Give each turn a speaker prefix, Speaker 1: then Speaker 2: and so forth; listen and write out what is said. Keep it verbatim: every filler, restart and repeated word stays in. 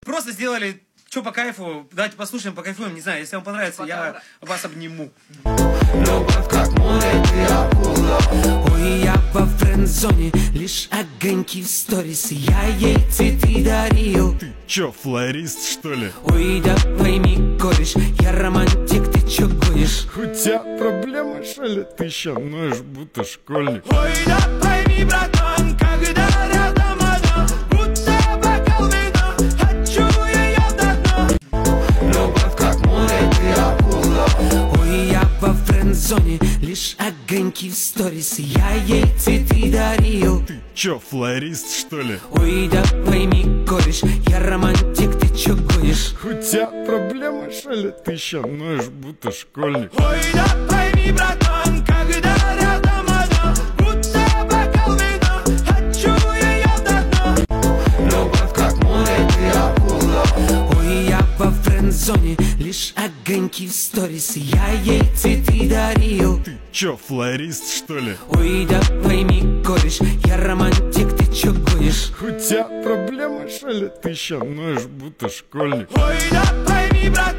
Speaker 1: Просто сделали, что по кайфу, давайте послушаем, покайфуем, не знаю, если вам понравится, я вас обниму.
Speaker 2: Любовь как море, ты акула. Ой, я во френд-зоне, лишь огоньки в сторис. Я ей цветы дарил.
Speaker 3: Ты чё, флорист, что ли?
Speaker 2: Ой, да пойми, кореш, я романтик, ты чё гонишь?
Speaker 3: У тебя проблемы, что ли? Ты ещё ноешь, будто школьник.
Speaker 2: Ой, да пойми, братан, когда рядом она, будто бокал вина, хочу её до дна. Любовь как море, ты акула. Ой, я во френд-зоне, лишь огоньки в сторис. Я ей цветы дарил.
Speaker 3: Ты чё, флорист, что ли?
Speaker 2: Ой, да пойми, кореш, я романтик, ты чё гонишь?
Speaker 3: У тебя проблемы, что ли? Ты ещё ноешь, будто школьник.
Speaker 2: Ой, да пойми, братан, когда рядом она, будто бокал вина, хочу её до дна. Любовь как море, ты акула. Ой, я во френд-зоне, лишь огоньки в сторис. Я ей цветы дарил.
Speaker 3: Ты чё, флорист, что ли?
Speaker 2: Ой, да пойми, кореш, я романтик, ты чё гонишь?
Speaker 3: У тебя проблемы, что ли? Ты ещё ноешь, будто школьник.
Speaker 2: Ой, да пойми, брат.